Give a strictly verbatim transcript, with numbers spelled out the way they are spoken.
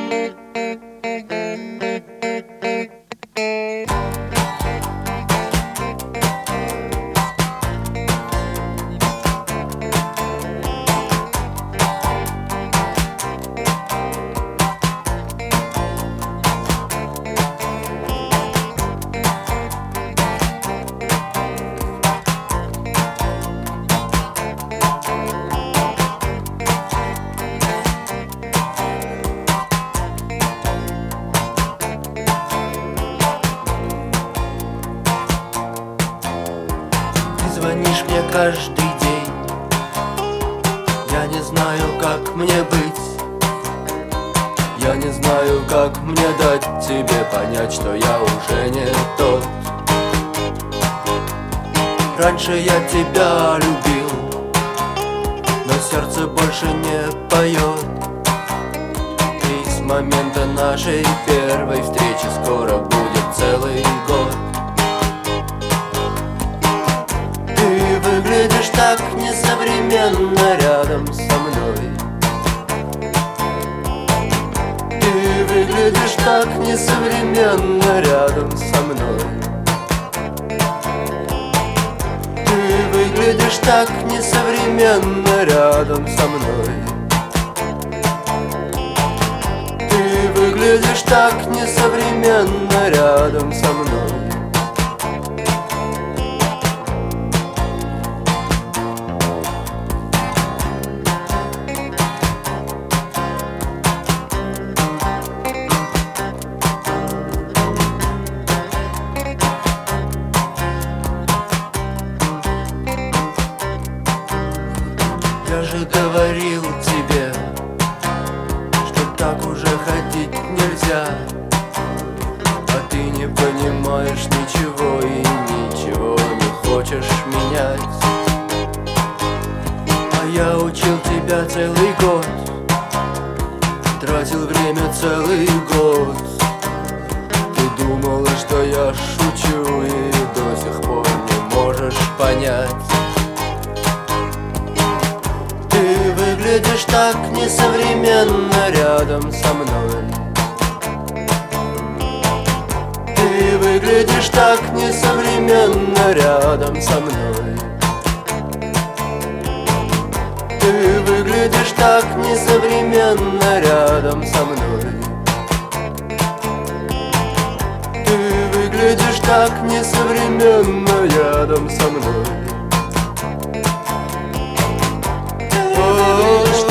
Звонишь мне каждый день, я не знаю, как мне быть. Я не знаю, как мне дать тебе понять, что я уже не тот. Раньше я тебя любил, но сердце больше не поет. И с момента нашей первой встречи скоро будет целый год. Выглядишь так несовременно рядом со мной. Ты выглядишь так несовременно рядом со мной. Ты выглядишь так несовременно рядом со мной. Ты выглядишь так несовременно рядом со мной. Я же говорил тебе, что так уже ходить нельзя. А ты не понимаешь ничего и ничего не хочешь менять. А я учил тебя целый год, тратил время целый год. Ты думала, что я шучу, и до сих пор не можешь понять. Ты выглядишь так несовременно рядом со мной. Ты выглядишь так несовременно рядом со мной. Ты выглядишь так несовременно рядом со мной. Ты выглядишь так несовременно рядом со мной. Ты выглядишь